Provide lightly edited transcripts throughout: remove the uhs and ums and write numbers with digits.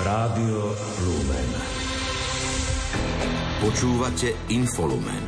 Rádio Lumen. Počúvate Infolumen.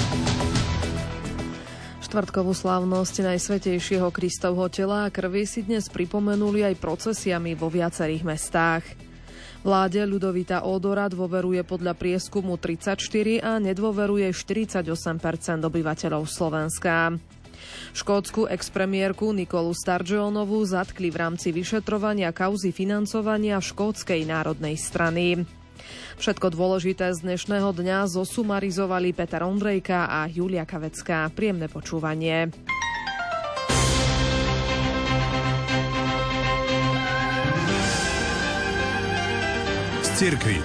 Štvrtkovú slávnosť Najsvätejšieho Kristovho tela a krvi si dnes pripomenuli aj procesiami vo viacerých mestách. Vláde Ľudovita Ódora dôveruje podľa prieskumu 34% a nedôveruje 48% obyvateľov Slovenska. Škótsku expremiérku Nikolu Sturgeonovú zatkli v rámci vyšetrovania kauzy financovania Škótskej národnej strany. Všetko dôležité z dnešného dňa zosumarizovali Peter Ondrejka a Julia Kavecká. Príjemné počúvanie. Z cirkvi.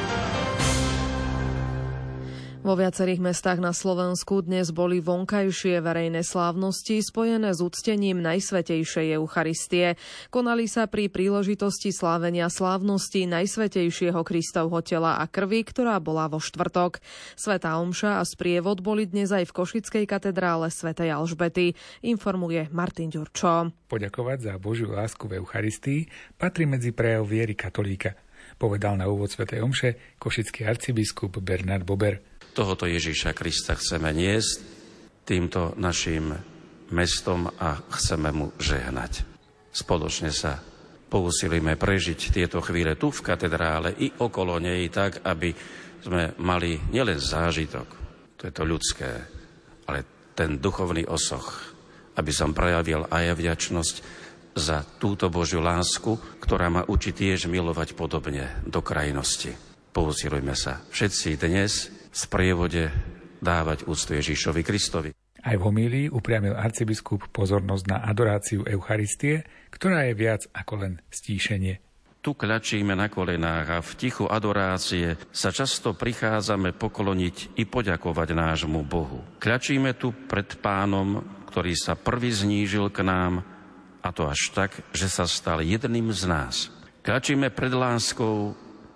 Vo viacerých mestách na Slovensku dnes boli vonkajšie verejné slávnosti spojené s uctením Najsvätejšej Eucharistie. Konali sa pri príležitosti slávenia slávnosti Najsvätejšieho Kristovho tela a krvi, ktorá bola vo štvrtok. Svätá omša a sprievod boli dnes aj v Košickej katedrále svätej Alžbety, informuje Martin Ďurčo. Poďakovať za Božiu lásku v Eucharistii patrí medzi prejav viery katolíka, povedal na úvod svätej omše košický arcibiskup Bernard Bober. Tohoto Ježíša Krista chceme niesť týmto našim mestom a chceme mu žehnať. Spoločne sa pousilíme prežiť tieto chvíle tu v katedrále i okolo nej tak, aby sme mali nielen zážitok, to je to ľudské, ale ten duchovný osoch, aby som prejavil aj vďačnosť za túto Božiu lásku, ktorá ma učí tiež milovať podobne do krajnosti. Pousilujme sa všetci dnes v sprievode dávať úctu Ježišovi Kristovi. Aj v homílii upriamil arcibiskup pozornosť na adoráciu Eucharistie, ktorá je viac ako len stíšenie. Tu kľačíme na kolenách a v tichu adorácie sa často prichádzame pokloniť i poďakovať nášmu Bohu. Kľačíme tu pred Pánom, ktorý sa prvý znížil k nám, a to až tak, že sa stal jedným z nás. Kľačíme pred láskou,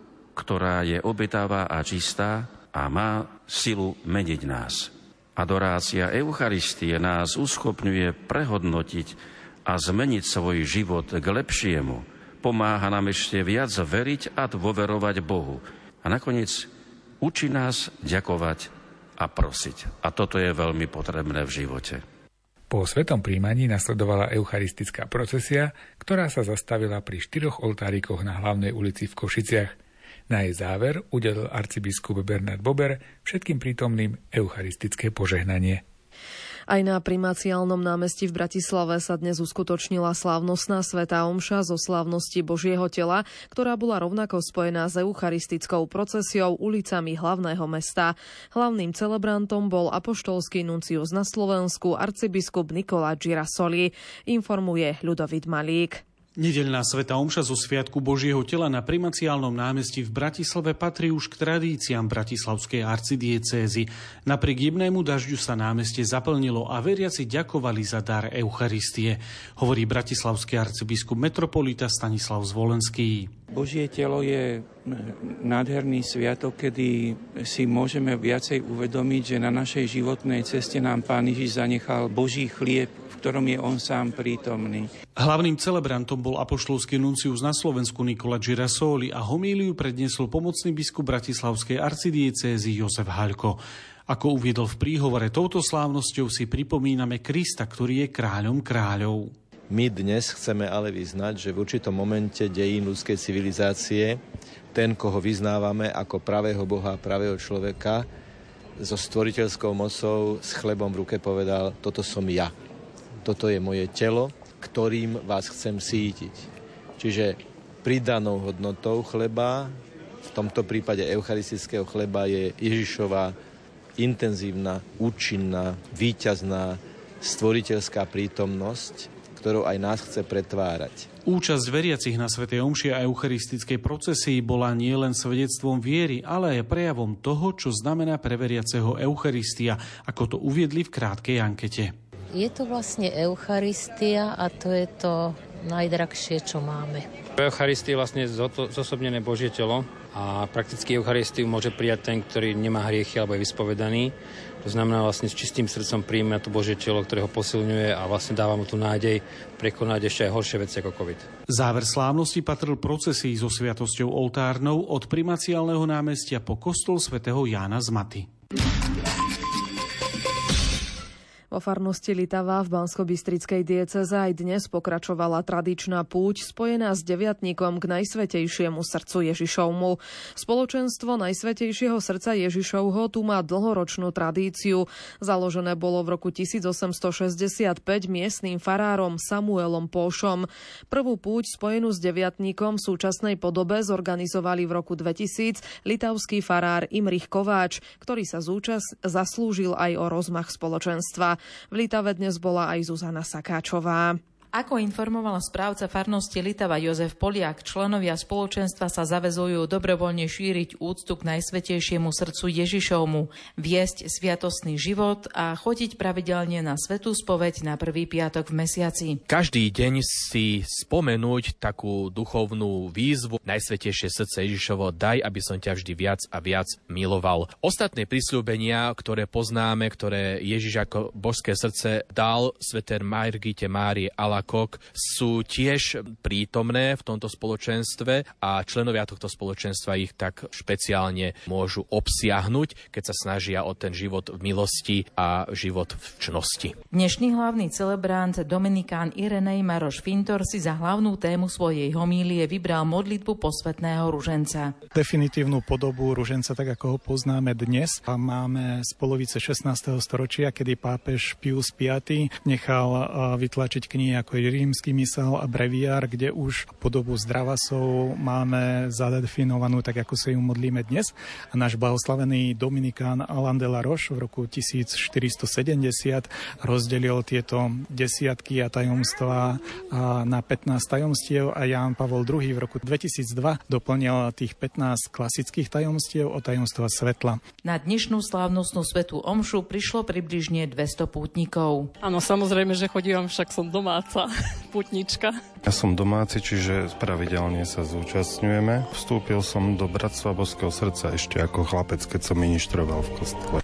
ktorá je obetavá a čistá, a má silu meniť nás. Adorácia Eucharistie nás uschopňuje prehodnotiť a zmeniť svoj život k lepšiemu. Pomáha nám ešte viac veriť a dôverovať Bohu. A nakoniec učí nás ďakovať a prosiť. A toto je veľmi potrebné v živote. Po svetom príjmaní nasledovala eucharistická procesia, ktorá sa zastavila pri 4 oltárikoch na hlavnej ulici v Košiciach. Na jej záver udelil arcibiskup Bernard Bober všetkým prítomným eucharistické požehnanie. Aj na Primáciálnom námestí v Bratislave sa dnes uskutočnila slávnostná svätá omša zo slávnosti Božieho tela, ktorá bola rovnako spojená s eucharistickou procesiou ulicami hlavného mesta. Hlavným celebrantom bol apoštolský nuncius na Slovensku arcibiskup Nicola Girasoli, informuje Ľudovít Malík. Nedeľná svätá omša zo Sviatku Božieho tela na Primáciálnom námestí v Bratislave patrí už k tradíciám bratislavskej arcidiecézy. Napriek jemnému dažďu sa námestie zaplnilo a veriaci ďakovali za dar Eucharistie, hovorí bratislavský arcibiskup metropolita Stanislav Zvolenský. Božie telo je nádherný sviatok, kedy si môžeme viacej uvedomiť, že na našej životnej ceste nám Pán Ježiš zanechal Boží chlieb, v ktorom je on sám prítomný. Hlavným celebrantom bol apoštolský nuncius na Slovensku Nicola Girasoli a homíliu predniesol pomocný biskup bratislavskej arcidiecézy Jozef Haľko. Ako uviedol v príhovore, touto slávnosťou si pripomíname Krista, ktorý je kráľom kráľov. My dnes chceme ale vyznať, že v určitom momente dejín ľudskej civilizácie ten, koho vyznávame ako pravého Boha a pravého človeka, so stvoriteľskou mocou s chlebom v ruke povedal: toto som ja. Toto je moje telo, ktorým vás chcem sítiť. Čiže pridanou hodnotou chleba, v tomto prípade eucharistického chleba, je Ježišova intenzívna, účinná, víťazná, stvoriteľská prítomnosť, ktorou aj nás chce pretvárať. Účasť veriacich na svätej omši a eucharistickej procesii bola nielen svedectvom viery, ale aj prejavom toho, čo znamená pre veriaceho Eucharistia, ako to uviedli v krátkej ankete. Je to vlastne Eucharistia a to je to najdrahšie, čo máme. V Eucharistii je vlastne zosobnené Božie telo a prakticky Eucharistiu môže prijať ten, ktorý nemá hriechy alebo je vyspovedaný. To znamená vlastne s čistým srdcom príjme to Božie telo, ktoré ho posilňuje a vlastne dáva mu tú nádej prekonať ešte aj horšie veci ako COVID. Záver slávnosti patril procesii so sviatosťou oltárnou od Primaciálneho námestia po kostol svätého Jána z Maty. Vo farnosti Litava v Banskobystrickej diecéze aj dnes pokračovala tradičná púť spojená s deviatnikom k Najsvätejšiemu srdcu Ježišovmu. Spoločenstvo Najsvätejšieho srdca Ježišovho tu má dlhoročnú tradíciu. Založené bolo v roku 1865 miestnym farárom Samuelom Póšom. Prvú púť spojenú s deviatnikom v súčasnej podobe zorganizovali v roku 2000 litavský farár Imrich Kováč, ktorý sa zaslúžil aj o rozmach spoločenstva. V Litave dnes bola aj Zuzana Sakáčová. Ako informovala správca farnosti Litava Jozef Poliak, členovia spoločenstva sa zaväzujú dobrovoľne šíriť úctu k Najsvätejšiemu srdcu Ježišovmu, viesť sviatostný život a chodiť pravidelne na svätú spoveď na prvý piatok v mesiaci. Každý deň si spomenúť takú duchovnú výzvu Najsvätejšie srdce Ježišovo, daj, aby som ťa vždy viac a viac miloval. Ostatné prisľúbenia, ktoré poznáme, ktoré Ježiš ako božské srdce dal svätej Margite Márie Alacoque, sú tiež prítomné v tomto spoločenstve a členovia tohto spoločenstva ich tak špeciálne môžu obsiahnuť, keď sa snažia o ten život v milosti a život v čnosti. Dnešný hlavný celebrant Dominikán Irenej Maroš Fintor si za hlavnú tému svojej homílie vybral modlitbu posvätného ruženca. Definitívnu podobu ruženca, tak ako ho poznáme dnes, a máme z polovice 16. storočia, kedy pápež Pius V nechal vytlačiť knihy ako je Rímsky misál a breviár, kde už podobu zdravasov máme zadefinovanú tak, ako sa ju modlíme dnes. A náš blahoslavený Dominikán Alain de la Roche v roku 1470 rozdelil tieto desiatky a tajomstvá na 15 tajomstiev a Ján Pavol II v roku 2002 doplnil tých 15 klasických tajomstiev o tajomstva svetla. Na dnešnú slávnostnú svätú omšu prišlo približne 200 pútnikov. Áno, samozrejme, že chodím, však som domáca putnička. Ja som domáci, čiže pravidelne sa zúčastňujeme. Vstúpil som do Bratstva Božského srdca ešte ako chlapec, keď som ministroval v kostole.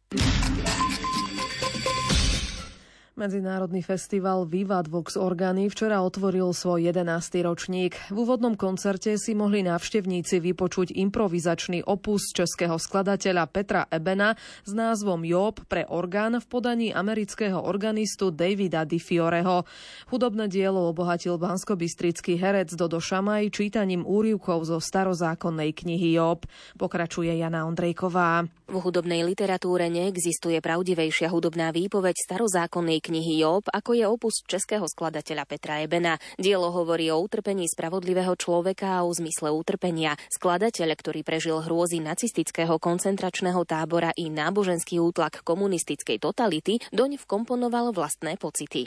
Medzinárodný festival Vivat Vox Organi včera otvoril svoj 11. ročník. V úvodnom koncerte si mohli návštevníci vypočuť improvizačný opus českého skladateľa Petra Ebena s názvom Job pre orgán v podaní amerického organistu Davida Di Fioreho. Hudobné dielo obohatil banskobystrický herec Dodo Šamaj čítaním úryvkov zo starozákonnej knihy Job. Pokračuje Jana Ondrejková. V hudobnej literatúre neexistuje pravdivejšia hudobná výpoveď starozákonnej knihy Job, ako je opus českého skladateľa Petra Ebena. Dielo hovorí o utrpení spravodlivého človeka a o zmysle utrpenia. Skladateľ, ktorý prežil hrôzy nacistického koncentračného tábora i náboženský útlak komunistickej totality, doň vkomponoval vlastné pocity.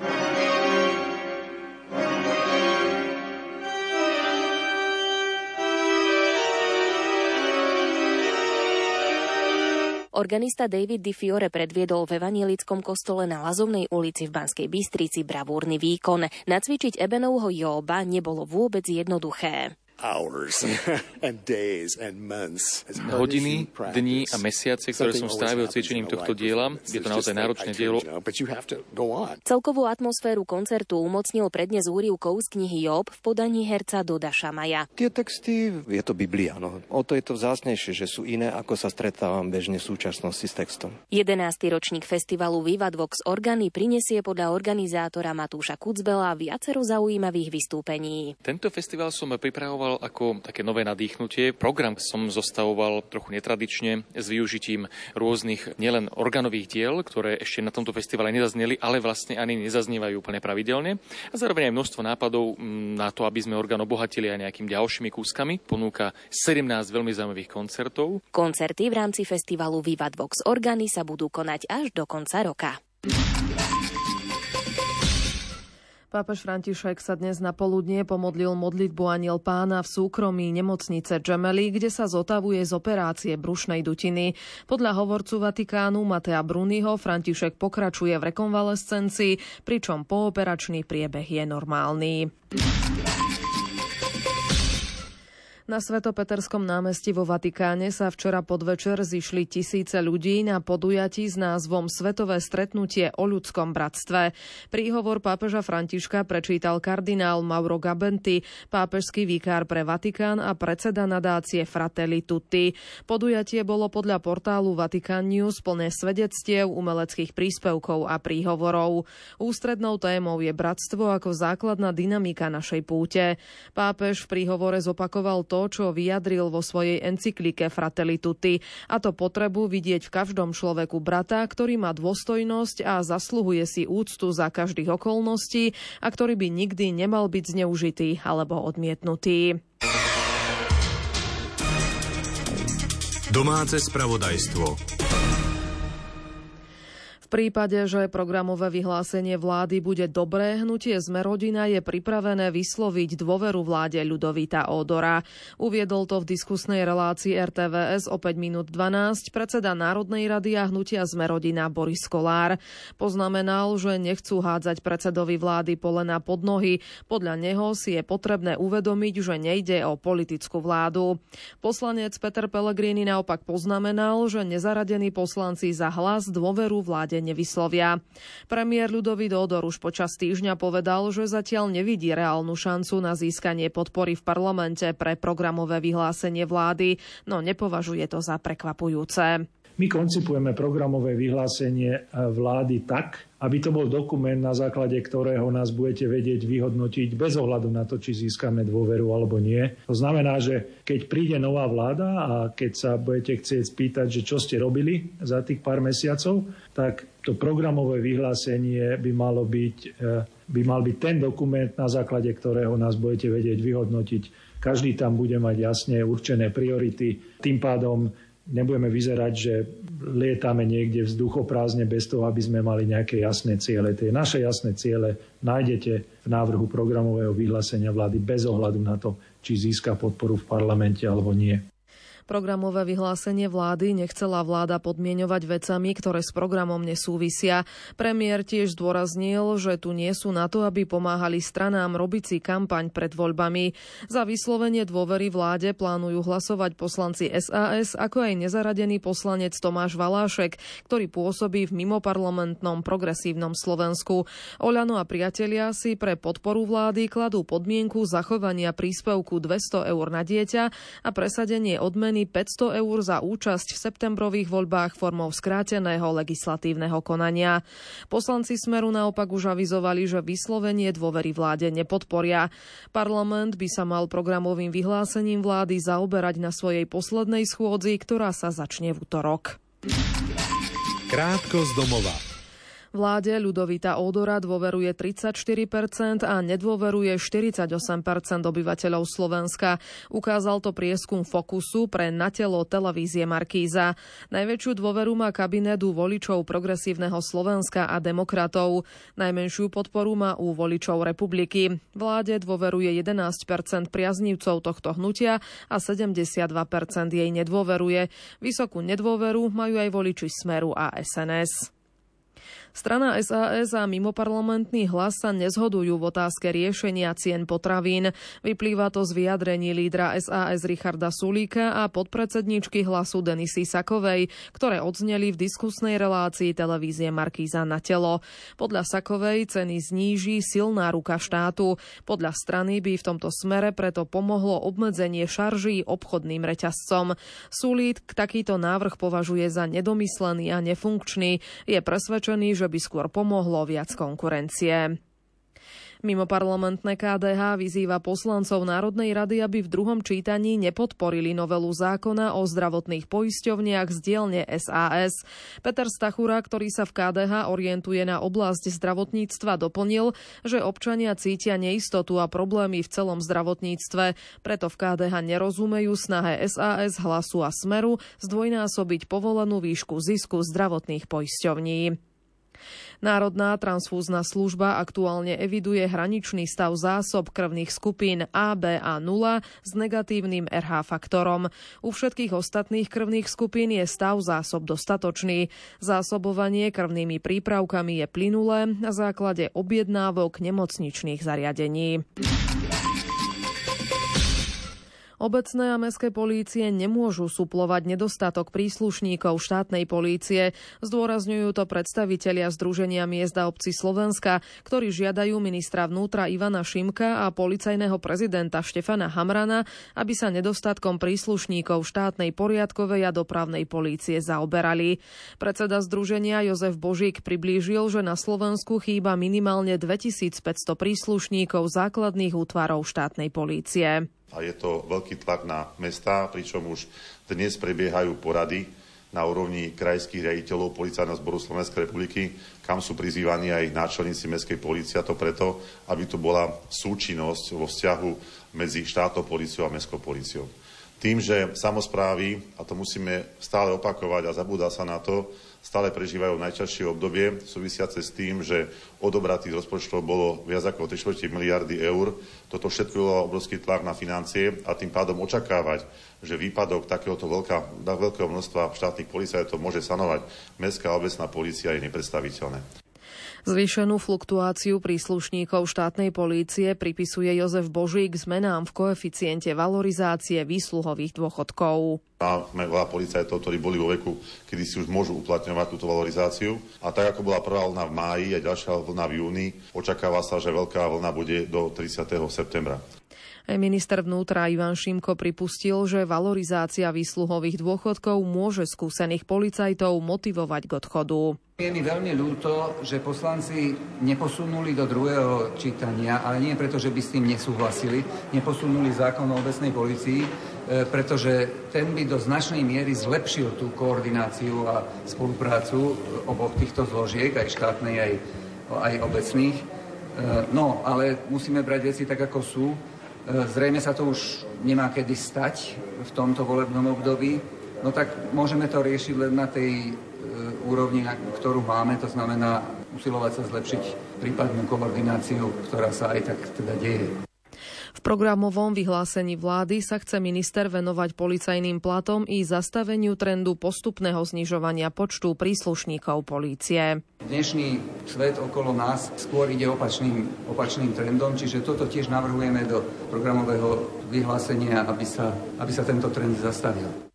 Organista David Di Fiore predviedol v evanjelickom kostole na Lazovnej ulici v Banskej Bystrici bravúrny výkon. Nacvičiť Ebenovho Jóba nebolo vôbec jednoduché. Hodiny, dní a mesiace, ktoré som strávil cvičením tohto diela, je to naozaj náročné dielo. Celkovú atmosféru koncertu umocnil prednes úryvkov z knihy Job v podaní herca Doda Šamaja. Tie texty, je to Biblia, no. O to je to vzácnejšie, že sú iné, ako sa stretávam bežne v súčasnosti s textom. 11. ročník festivalu Vivat Vox Organi prinesie podľa organizátora Matúša Kucbela viacero zaujímavých vystúpení. Tento festival som pripravoval ako také nové nadýchnutie. Program som zostavoval trochu netradične s využitím rôznych nielen organových diel, ktoré ešte na tomto festivale nezazneli, ale vlastne ani nezaznievajú úplne pravidelne. A zároveň aj množstvo nápadov na to, aby sme orgán obohatili aj nejakými ďalšími kúskami. Ponúka 17 veľmi zaujímavých koncertov. Koncerty v rámci festivalu Vivat Vox Organi sa budú konať až do konca roka. Pápež František sa dnes na poludnie pomodlil modlitbu Anjel Pána v súkromí nemocnice Gemelli, kde sa zotavuje z operácie brušnej dutiny. Podľa hovorcu Vatikánu Matea Bruniho František pokračuje v rekonvalescencii, pričom pooperačný priebeh je normálny. Na Svetopeterskom námestí vo Vatikáne sa včera podvečer zišli tisíce ľudí na podujatí s názvom Svetové stretnutie o ľudskom bratstve. Príhovor pápeža Františka prečítal kardinál Mauro Gabenti, pápežský vikár pre Vatikán a predseda nadácie Fratelli Tutti. Podujatie bolo podľa portálu Vatican News plné svedectiev, umeleckých príspevkov a príhovorov. Ústrednou témou je bratstvo ako základná dynamika našej púte. Pápež v príhovore zopakoval to, čo vyjadril vo svojej encyklike Fratelli Tutti, a to potrebu vidieť v každom človeku brata, ktorý má dôstojnosť a zasluhuje si úctu za každých okolností a ktorý by nikdy nemal byť zneužitý alebo odmietnutý. Domáce spravodajstvo. V prípade, že programové vyhlásenie vlády bude dobré, hnutie Smer-rodina je pripravené vysloviť dôveru vláde Ľudovita Ódora. Uviedol to v diskusnej relácii RTVS o 5 minút 12 predseda Národnej rady a hnutia Smer-rodina Boris Kollár. Poznamenal, že nechcú hádzať predsedovi vlády polena pod nohy. Podľa neho si je potrebné uvedomiť, že nejde o politickú vládu. Poslanec Peter Pellegrini naopak poznamenal, že nezaradení poslanci za Hlas dôveru vláde nevyslovia. Premiér Ľudovít Ódor už počas týždňa povedal, že zatiaľ nevidí reálnu šancu na získanie podpory v parlamente pre programové vyhlásenie vlády, no nepovažuje to za prekvapujúce. My koncipujeme programové vyhlásenie vlády tak, aby to bol dokument, na základe ktorého nás budete vedieť vyhodnotiť bez ohľadu na to, či získame dôveru alebo nie. To znamená, že keď príde nová vláda a keď sa budete chcieť spýtať, že čo ste robili za tých pár mesiacov, tak to programové vyhlásenie by mal byť ten dokument, na základe ktorého nás budete vedieť vyhodnotiť. Každý tam bude mať jasne určené priority. Tým pádom nebudeme vyzerať, že lietame niekde vzduchoprázdne bez toho, aby sme mali nejaké jasné ciele. Tie naše jasné ciele nájdete v návrhu programového vyhlásenia vlády bez ohľadu na to, či získa podporu v parlamente alebo nie. Programové vyhlásenie vlády nechcela vláda podmieňovať vecami, ktoré s programom nesúvisia. Premiér tiež zdôraznil, že tu nie sú na to, aby pomáhali stranám robiť si kampaň pred voľbami. Za vyslovenie dôvery vláde plánujú hlasovať poslanci SAS, ako aj nezaradený poslanec Tomáš Valášek, ktorý pôsobí v mimoparlamentnom progresívnom Slovensku. Oľano a priatelia si pre podporu vlády kladú podmienku zachovania príspevku 200 eur na dieťa a presadenie odmeny 500 eur za účasť v septembrových voľbách formou skráteného legislatívneho konania. Poslanci Smeru naopak už avizovali, že vyslovenie dôvery vláde nepodporia. Parlament by sa mal programovým vyhlásením vlády zaoberať na svojej poslednej schôdzi, ktorá sa začne v utorok. Krátko z domova. Vláde Ľudovita Ódora dôveruje 34% a nedôveruje 48% obyvateľov Slovenska. Ukázal to prieskum Fokusu pre Na telo televízie Markíza. Najväčšiu dôveru má kabinet u voličov Progresívneho Slovenska a demokratov. Najmenšiu podporu má u voličov Republiky. Vláde dôveruje 11% priaznivcov tohto hnutia a 72% jej nedôveruje. Vysokú nedôveru majú aj voliči Smeru a SNS. Strana SAS a mimoparlamentný Hlas sa nezhodujú v otázke riešenia cien potravín. Vyplýva to z vyjadrení lídra SAS Richarda Sulíka a podpredsedničky Hlasu Denisy Sakovej, ktoré odzneli v diskusnej relácii televízie Markíza Na telo. Podľa Sakovej ceny zníži silná ruka štátu. Podľa strany by v tomto smere preto pomohlo obmedzenie šarží obchodným reťazcom. Sulík takýto návrh považuje za nedomyslený a nefunkčný. Je presvedčený, že by skôr pomohlo viac konkurencie. Mimoparlamentné KDH vyzýva poslancov Národnej rady, aby v druhom čítaní nepodporili novelu zákona o zdravotných poisťovniach z dielne SAS. Peter Stachura, ktorý sa v KDH orientuje na oblasť zdravotníctva, doplnil, že občania cítia neistotu a problémy v celom zdravotníctve, preto v KDH nerozumejú snahe SAS, Hlasu a Smeru zdvojnásobiť povolenú výšku zisku zdravotných poisťovní. Národná transfúzna služba aktuálne eviduje hraničný stav zásob krvných skupín A, B a 0 s negatívnym RH faktorom. U všetkých ostatných krvných skupín je stav zásob dostatočný. Zásobovanie krvnými prípravkami je plynulé na základe objednávok nemocničných zariadení. Obecné a mestské polície nemôžu suplovať nedostatok príslušníkov štátnej polície. Zdôrazňujú to predstavitelia Združenia miest a obcí Slovenska, ktorí žiadajú ministra vnútra Ivana Šimka a policajného prezidenta Štefana Hamrana, aby sa nedostatkom príslušníkov štátnej poriadkovej a dopravnej polície zaoberali. Predseda združenia Jozef Božík priblížil, že na Slovensku chýba minimálne 2500 príslušníkov základných útvarov štátnej polície. A je to veľký tlak na mestá, pričom už dnes prebiehajú porady na úrovni krajských riaditeľov Policajného zboru Slovenskej republiky, kam sú prizývaní aj náčelníci mestskej polície, a to preto, aby tu bola súčinnosť vo vzťahu medzi štátnou políciou a mestskou políciou. Tým, že samosprávy, a to musíme stále opakovať a zabúda sa na to, stále prežívajú najťažšie obdobie súvisiace s tým, že odobratých rozpočtov bolo viac ako 3/4 miliardy eur. Toto všetko bolo obrovský tlak na financie a tým pádom očakávať, že výpadok takéhoto veľkého množstva štátnych policajtov môže sanovať mestská a obecná polícia, je nepredstaviteľné. Zvýšenú fluktuáciu príslušníkov štátnej polície pripisuje Jozef Božík zmenám v koeficiente valorizácie výsluhových dôchodkov. Máme veľa policajtov, ktorí boli vo veku, kedy si už môžu uplatňovať túto valorizáciu. A tak, ako bola prvá vlna v máji a ďalšia vlna v júni, očakáva sa, že veľká vlna bude do 30. septembra. Aj minister vnútra Ivan Šimko pripustil, že valorizácia výsluhových dôchodkov môže skúsených policajtov motivovať k odchodu. Je mi veľmi ľúto, že poslanci neposunuli do druhého čítania, ale nie preto, že by s tým nesúhlasili, neposunuli zákon o obecnej polícii, pretože ten by do značnej miery zlepšil tú koordináciu a spoluprácu oboch týchto zložiek, aj štátnej, aj obecných. No, ale musíme brať veci tak, ako sú. Zrejme sa to už nemá kedy stať v tomto volebnom období, no tak môžeme to riešiť len na tej úrovni, ktorú máme, to znamená usilovať sa zlepšiť prípadnú koordináciu, ktorá sa aj tak teda deje. V programovom vyhlásení vlády sa chce minister venovať policajným platom i zastaveniu trendu postupného znižovania počtu príslušníkov polície. Dnešný svet okolo nás skôr ide opačným trendom, čiže toto tiež navrhujeme do programového vyhlásenia, aby sa tento trend zastavil.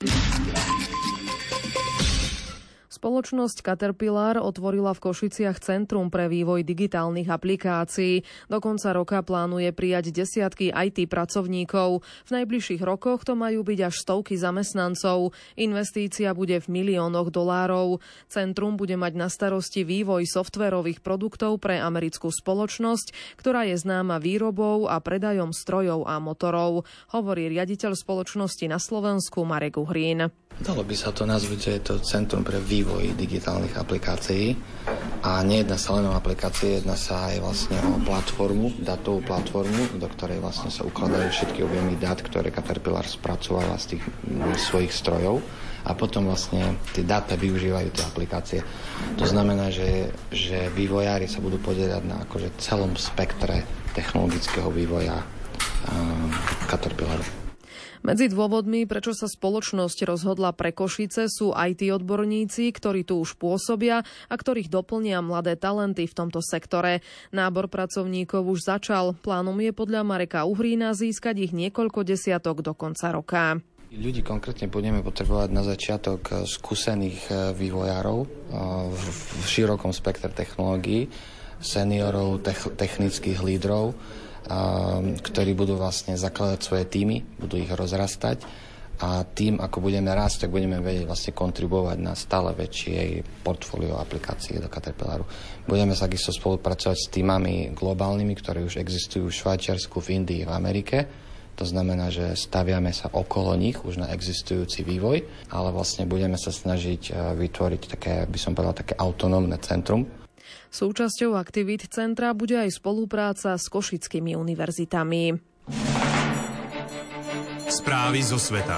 Spoločnosť Caterpillar otvorila v Košiciach centrum pre vývoj digitálnych aplikácií. Do konca roka plánuje prijať desiatky IT pracovníkov. V najbližších rokoch to majú byť až stovky zamestnancov. Investícia bude v miliónoch dolárov. Centrum bude mať na starosti vývoj softvérových produktov pre americkú spoločnosť, ktorá je známa výrobou a predajom strojov a motorov, hovorí riaditeľ spoločnosti na Slovensku Marek Uhrín. Dalo by sa to nazvať, že je to centrum pre vývoj digitálnych aplikácií a nejedná sa len o aplikácie, jedná sa aj vlastne o platformu, datovú platformu, do ktorej vlastne sa ukladajú všetky objemy dát, ktoré Caterpillar spracováva z tých svojich strojov a potom vlastne tie dáta využívajú tie aplikácie. To znamená, že vývojári sa budú podieľať na akože celom spektre technologického vývoja Caterpillaru. Medzi dôvodmi, prečo sa spoločnosť rozhodla pre Košice, sú IT odborníci, ktorí tu už pôsobia a ktorých doplnia mladé talenty v tomto sektore. Nábor pracovníkov už začal. Plánom je podľa Mareka Uhrína získať ich niekoľko desiatok do konca roka. Ľudí konkrétne budeme potrebovať na začiatok skúsených vývojárov v širokom spektre technológií, seniorov, technických lídrov, ktorí budú vlastne zakladať svoje týmy, budú ich rozrastať a tým, ako budeme rásť, tak budeme vedieť vlastne kontribuovať na stále väčšie portfólio aplikácií do Caterpillaru. Budeme takisto spolupracovať s týmami globálnymi, ktoré už existujú v Švajčiarsku, v Indii, v Amerike. To znamená, že staviame sa okolo nich už na existujúci vývoj, ale vlastne budeme sa snažiť vytvoriť také, by som povedal, také autonómne centrum. Súčasťou aktivít centra bude aj spolupráca s košickými univerzitami. Správy zo sveta.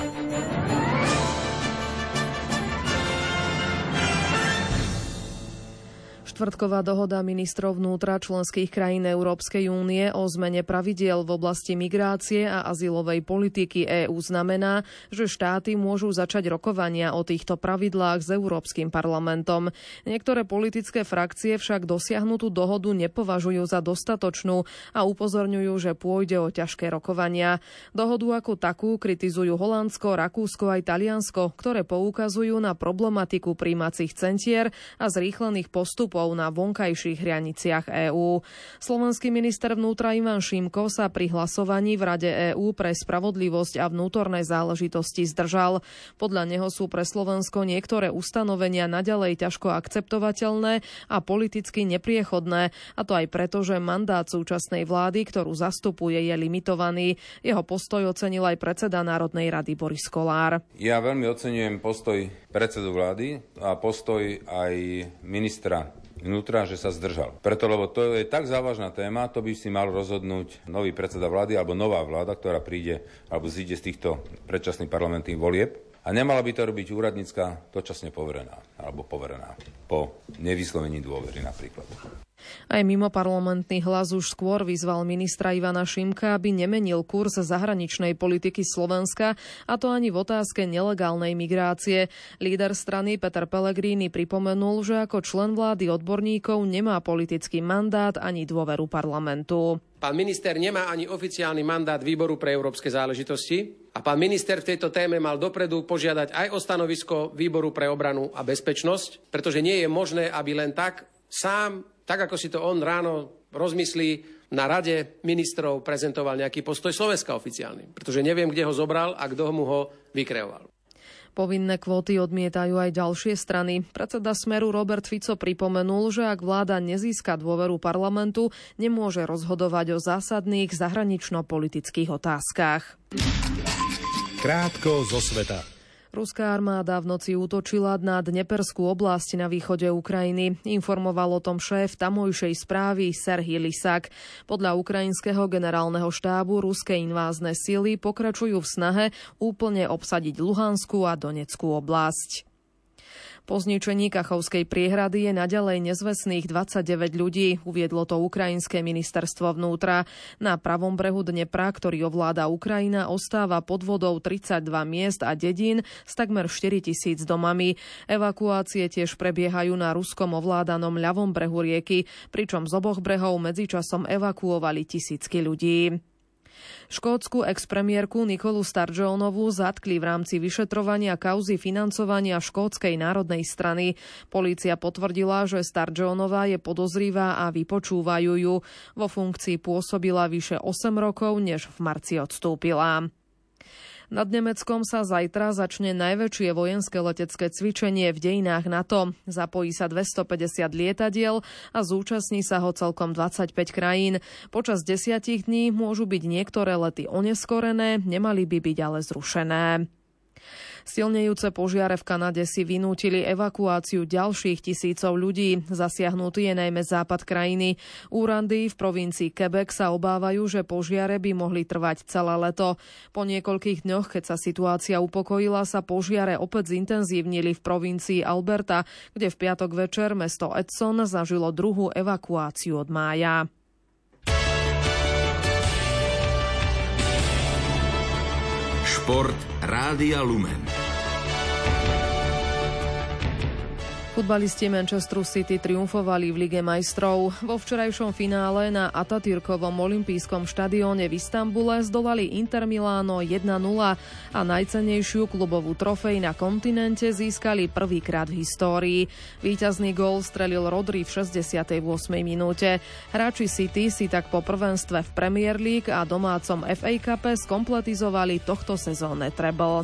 Štvrtková dohoda ministrov vnútra členských krajín Európskej únie o zmene pravidiel v oblasti migrácie a azylovej politiky EÚ znamená, že štáty môžu začať rokovania o týchto pravidlách s Európskym parlamentom. Niektoré politické frakcie však dosiahnutú dohodu nepovažujú za dostatočnú a upozorňujú, že pôjde o ťažké rokovania. Dohodu ako takú kritizujú Holandsko, Rakúsko aj Taliansko, ktoré poukazujú na problematiku prijímacích centier a zrýchlených postupov na vonkajších hraniciach EÚ. Slovenský minister vnútra Ivan Šimko sa pri hlasovaní v Rade EÚ pre spravodlivosť a vnútorné záležitosti zdržal. Podľa neho sú pre Slovensko niektoré ustanovenia naďalej ťažko akceptovateľné a politicky nepriechodné, a to aj preto, že mandát súčasnej vlády, ktorú zastupuje, je limitovaný. Jeho postoj ocenil aj predseda Národnej rady Boris Kollár. Ja veľmi oceňujem postoj predsedu vlády a postoj aj ministra vnútra, že sa zdržal. Preto, lebo to je tak závažná téma, to by si mal rozhodnúť nový predseda vlády alebo nová vláda, ktorá príde alebo zíde z týchto predčasných parlamentných volieb. A nemala by to robiť úradnícka dočasne poverená alebo poverená po nevyslovení dôvery napríklad. Aj mimo parlamentný Hlas už skôr vyzval ministra Ivana Šimka, aby nemenil kurz zahraničnej politiky Slovenska, a to ani v otázke nelegálnej migrácie. Líder strany Peter Pellegrini pripomenul, že ako člen vlády odborníkov nemá politický mandát ani dôveru parlamentu. Pán minister nemá ani oficiálny mandát Výboru pre európske záležitosti a pán minister v tejto téme mal dopredu požiadať aj o stanovisko Výboru pre obranu a bezpečnosť, pretože nie je možné, aby len tak sám, tak ako si to on ráno rozmyslí, na Rade ministrov prezentoval nejaký postoj Slovenska oficiálny, pretože neviem, kde ho zobral a kto mu ho vykreoval. Povinné kvóty odmietajú aj ďalšie strany. Predseda Smeru Robert Fico pripomenul, že ak vláda nezíska dôveru parlamentu, nemôže rozhodovať o zásadných zahranično-politických otázkach. Krátko zo sveta. Ruská armáda v noci útočila na Dneperskú oblasť na východe Ukrajiny. Informoval o tom šéf tamojšej správy Serhij Lysak. Podľa ukrajinského generálneho štábu ruské invázne sily pokračujú v snahe úplne obsadiť Luhanskú a Donetskú oblasť. Po zničení Kachovskej priehrady je naďalej nezvestných 29 ľudí, uviedlo to ukrajinské ministerstvo vnútra. Na pravom brehu Dnepra, ktorý ovláda Ukrajina, ostáva pod vodou 32 miest a dedín s takmer 4 000 domami. Evakuácie tiež prebiehajú na ruskom ovládanom ľavom brehu rieky, pričom z oboch brehov medzičasom evakuovali tisícky ľudí. Škótsku expremiérku Nicolu Sturgeonovú zatkli v rámci vyšetrovania kauzy financovania Škótskej národnej strany. Polícia potvrdila, že Sturgeonová je podozrivá a vypočúvajú ju. Vo funkcii pôsobila vyše 8 rokov, než v marci odstúpila. Nad Nemeckom sa zajtra začne najväčšie vojenské letecké cvičenie v dejinách NATO. Zapojí sa 250 lietadiel a zúčastní sa ho celkom 25 krajín. Počas 10 dní môžu byť niektoré lety oneskorené, nemali by byť ale zrušené. Silnejúce požiare v Kanade si vynútili evakuáciu ďalších tisícov ľudí. Zasiahnutý je najmä západ krajiny. Úrady v provincii Quebec sa obávajú, že požiare by mohli trvať celé leto. Po niekoľkých dňoch, keď sa situácia upokojila, sa požiare opäť zintenzívnili v provincii Alberta, kde v piatok večer mesto Edson zažilo druhú evakuáciu od mája. Šport Rádia Lumen. Futbalisti Manchesteru City triumfovali v Lige majstrov. Vo včerajšom finále na Atatürkovom olympijskom štadióne v Istanbule zdolali Inter Miláno 1-0 a najcennejšiu klubovú trofej na kontinente získali prvýkrát v histórii. Víťazný gól strelil Rodri v 68. minúte. Hráči City si tak po prvenstve v Premier League a domácom FA Cupe skompletizovali tohto sezónne treble.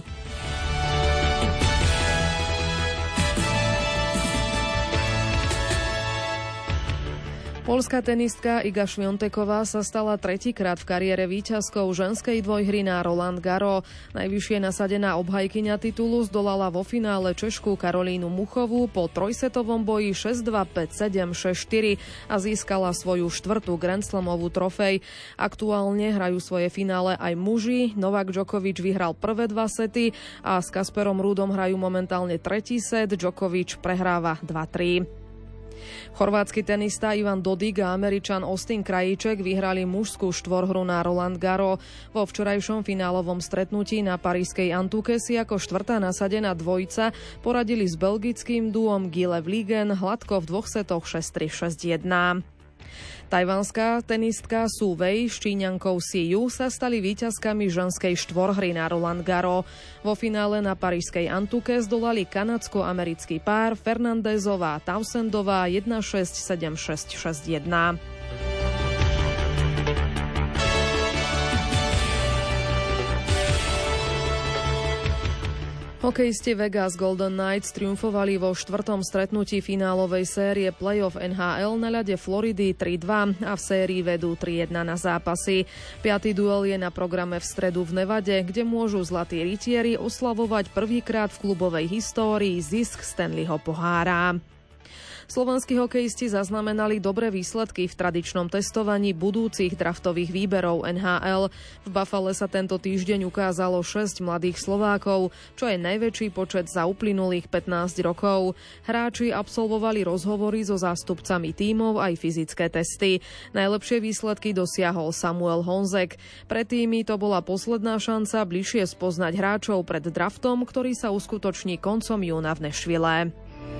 Poľská tenistka Iga Świąteková sa stala tretíkrát v kariére víťazkou ženskej dvojhry na Roland Garros. Najvyššie nasadená obhajkyňa titulu zdolala vo finále Češku Karolínu Muchovú po trojsetovom boji 6-2, 5-7, 6-4 a získala svoju štvrtú Grand Slamovú trofej. Aktuálne hrajú svoje finále aj muži. Novak Djokovic vyhral prvé 2 sety a s Kasperom Ruudom hrajú momentálne tretí set. Djokovic prehráva 2-3. Chorvátsky tenista Ivan Dodig a Američan Austin Krajíček vyhrali mužskú štvorhru na Roland Garros. Vo včerajšom finálovom stretnutí na parískej Antuke si ako štvrtá nasadená dvojica poradili s belgickým duom Gile Vliegen hladko v 2 setoch 6-3, 6-1. Tajvanská tenistka Su Wei s Číňankou Si Yu sa stali víťazkami ženskej štvorhry na Roland Garros. Vo finále na parískej Antuke zdolali kanadsko-americký pár Fernandezová a Tausendová 1-6, 7-6, 6-1. Hokejisti Vegas Golden Knights triumfovali vo 4. stretnutí finálovej série play-off NHL na ľade Floridy 3-2 a v sérii vedú 3-1 na zápasy. 5. duel je na programe v stredu v Nevade, kde môžu Zlatí rytieri oslavovať prvýkrát v klubovej histórii zisk Stanleyho pohára. Slovenskí hokejisti zaznamenali dobré výsledky v tradičnom testovaní budúcich draftových výberov NHL. V Buffale sa tento týždeň ukázalo 6 mladých Slovákov, čo je najväčší počet za uplynulých 15 rokov. Hráči absolvovali rozhovory so zástupcami tímov aj fyzické testy. Najlepšie výsledky dosiahol Samuel Honzek. Pre týmy to bola posledná šanca bližšie spoznať hráčov pred draftom, ktorý sa uskutoční koncom júna v Nashville.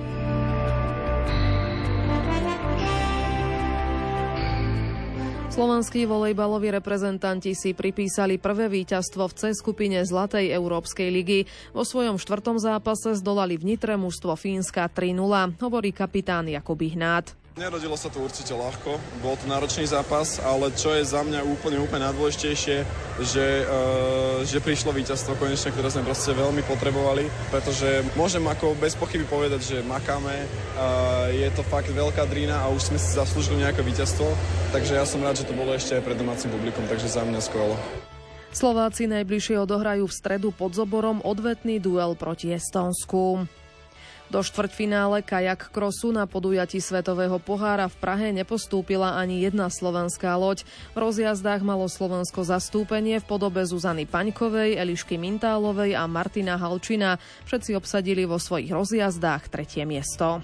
Slovenskí volejbaloví reprezentanti si pripísali prvé víťazstvo v C skupine Zlatej Európskej ligy. Vo svojom 4. zápase zdolali v Nitre mužstvo Fínska 3-0, hovorí kapitán Jakub Ihnát. Nerodilo sa to určite ľahko, bol to náročný zápas, ale čo je za mňa úplne najdôležitejšie, že prišlo víťazstvo konečne, ktoré sme proste veľmi potrebovali, pretože môžem ako bez pochyby povedať, že makáme, je to fakt veľká drína a už sme si zaslúžili nejaké víťazstvo, takže ja som rád, že to bolo ešte aj pred domácim publikom, takže za mňa skvelo. Slováci najbližšie odohrajú v stredu pod Zoborom odvetný duel proti Estónsku. Do štvrťfinále kajak krosu na podujatí Svetového pohára v Prahe nepostúpila ani jedna slovenská loď. V rozjazdách malo Slovensko zastúpenie v podobe Zuzany Paňkovej, Elišky Mintálovej a Martina Halčina. Všetci obsadili vo svojich rozjazdách 3. miesto.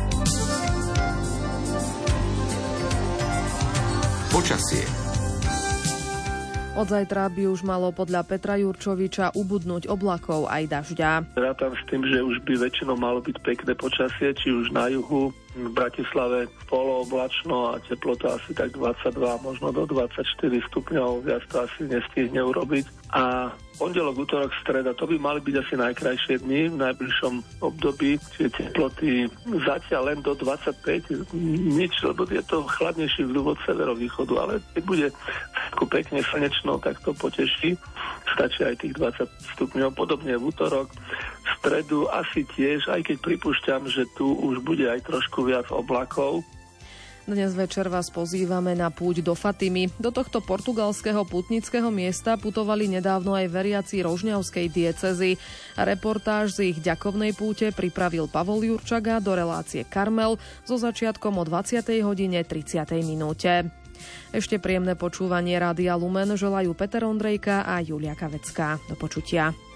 Počasie. Od zajtra by už malo podľa Petra Jurčoviča ubudnúť oblakov aj dažďa. Rátam s tým, že už by väčšinou malo byť pekné počasie, či už na juhu, v Bratislave polooblačno a teplota asi tak 22, možno do 24 stupňov, viac to asi nestihne urobiť. A pondelok, útorok, streda, to by mali byť asi najkrajšie dni v najbližšom období, čiže teploty zatiaľ len do 25, nič, lebo je to chladnejší vľúb od severovýchodu, ale keď bude pekne slnečno, tak to poteší. Stačí aj tých 20 stupňov, podobne v útorok, v stredu asi tiež, aj keď pripúšťam, že tu už bude aj trošku viac oblakov. Dnes večer vás pozývame na púť do Fatimy. Do tohto portugalského putnického miesta putovali nedávno aj veriaci rožňavskej diecézy. Reportáž z ich ďakovnej púte pripravil Pavol Jurčaga do relácie Karmel so začiatkom o 20:30. Ešte príjemné počúvanie Rádia Lumen želajú Peter Ondrejka a Julia Kavecká. Do počutia.